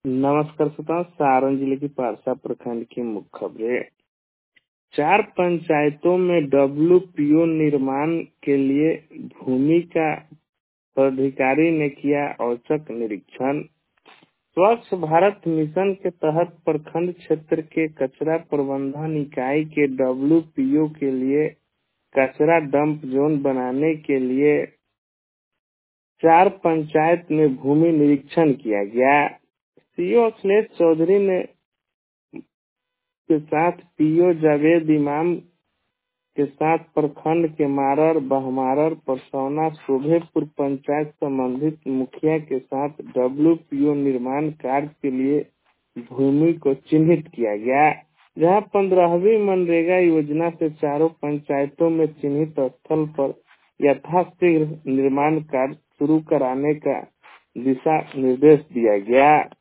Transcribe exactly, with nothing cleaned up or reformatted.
नमस्कार श्रोताओं, सारण जिले की पारसा प्रखंड की मुख्य खबरें। चार पंचायतों में डब्ल्यूपीओ निर्माण के लिए भूमि का पदाधिकारी ने किया औचक निरीक्षण। स्वच्छ भारत मिशन के तहत प्रखंड क्षेत्र के कचरा प्रबंधन इकाई के डब्ल्यूपीओ के लिए कचरा डंप जोन बनाने के लिए चार पंचायत में भूमि निरीक्षण किया गया। सीओ अखिलेश चौधरी ने के साथ पीओ जावेद इमाम के साथ प्रखंड के मारर, बहमारर, परसौना, शोभेपुर पंचायत संबंधित मुखिया के साथ डब्ल्यूपीओ निर्माण कार्य के लिए भूमि को चिन्हित किया गया, जहां पंद्रहवीं मनरेगा योजना से चारों पंचायतों में चिन्हित स्थल पर यथाशीघ्र निर्माण कार्य शुरू कराने का दिशा निर्देश दिया गया।